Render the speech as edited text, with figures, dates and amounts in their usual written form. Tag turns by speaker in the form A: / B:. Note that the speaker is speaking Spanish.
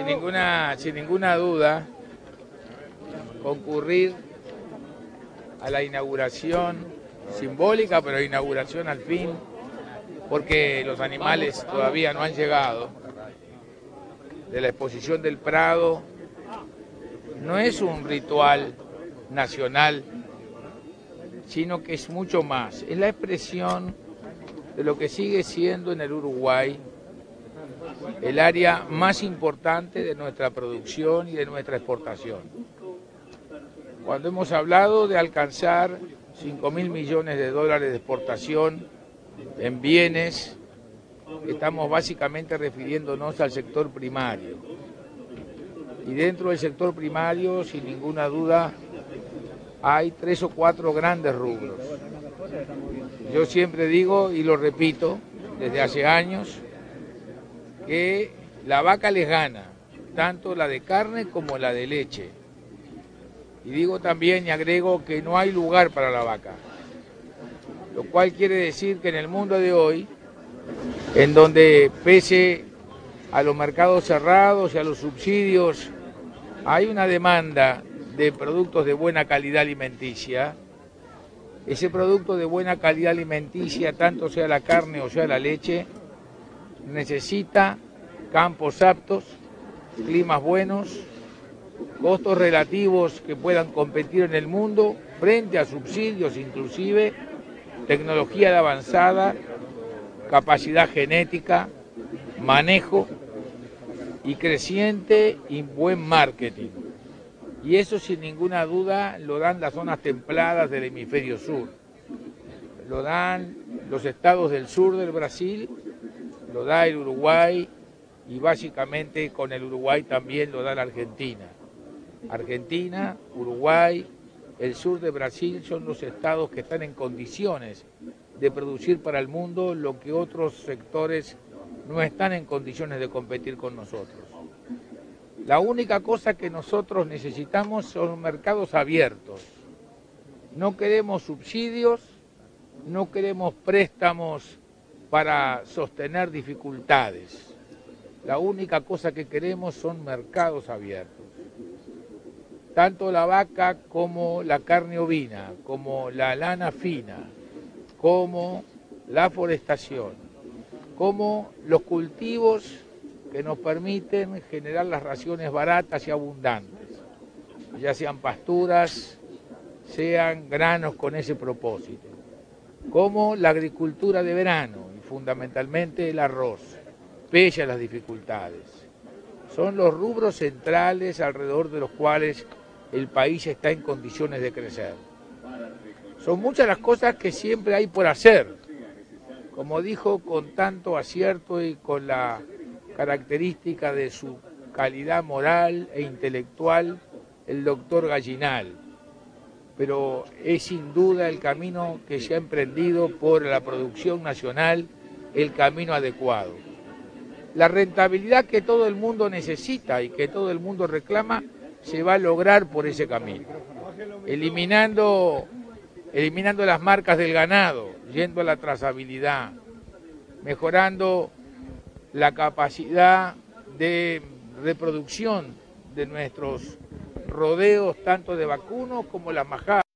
A: sin ninguna duda, concurrir a la inauguración simbólica, pero inauguración al fin, porque los animales todavía no han llegado, de la exposición del Prado, no es un ritual nacional, sino que es mucho más. Es la expresión de lo que sigue siendo en el Uruguay el área más importante de nuestra producción y de nuestra exportación. Cuando hemos hablado de alcanzar 5.000 millones de dólares de exportación en bienes, estamos básicamente refiriéndonos al sector primario. Y dentro del sector primario, sin ninguna duda, hay 3 o 4 grandes rubros. Yo siempre digo, y lo repito desde hace años, que la vaca les gana, tanto la de carne como la de leche. Y digo también y agrego que no hay lugar para la vaca, lo cual quiere decir que en el mundo de hoy, en donde pese a los mercados cerrados y a los subsidios, hay una demanda de productos de buena calidad alimenticia, ese producto de buena calidad alimenticia, tanto sea la carne o sea la leche, necesita campos aptos, climas buenos, costos relativos que puedan competir en el mundo frente a subsidios inclusive, tecnología de avanzada, capacidad genética, manejo y creciente y buen marketing. Y eso sin ninguna duda lo dan las zonas templadas del hemisferio sur, lo dan los estados del sur del Brasil, lo da el Uruguay y básicamente con el Uruguay también lo da la Argentina. Argentina, Uruguay, el sur de Brasil son los estados que están en condiciones de producir para el mundo lo que otros sectores no están en condiciones de competir con nosotros. La única cosa que nosotros necesitamos son mercados abiertos. No queremos subsidios, no queremos préstamos para sostener dificultades. La única cosa que queremos son mercados abiertos. Tanto la vaca como la carne ovina, como la lana fina, como la forestación, como los cultivos que nos permiten generar las raciones baratas y abundantes, ya sean pasturas, sean granos con ese propósito, como la agricultura de verano y fundamentalmente el arroz, pese a las dificultades. Son los rubros centrales alrededor de los cuales el país está en condiciones de crecer. Son muchas las cosas que siempre hay por hacer, como dijo con tanto acierto y con la característica de su calidad moral e intelectual el doctor Gallinal, pero es sin duda el camino que se ha emprendido por la producción nacional, el camino adecuado. La rentabilidad que todo el mundo necesita y que todo el mundo reclama se va a lograr por ese camino, eliminando las marcas del ganado, yendo a la trazabilidad, mejorando la capacidad de reproducción de nuestros rodeos, tanto de vacunos como las majadas.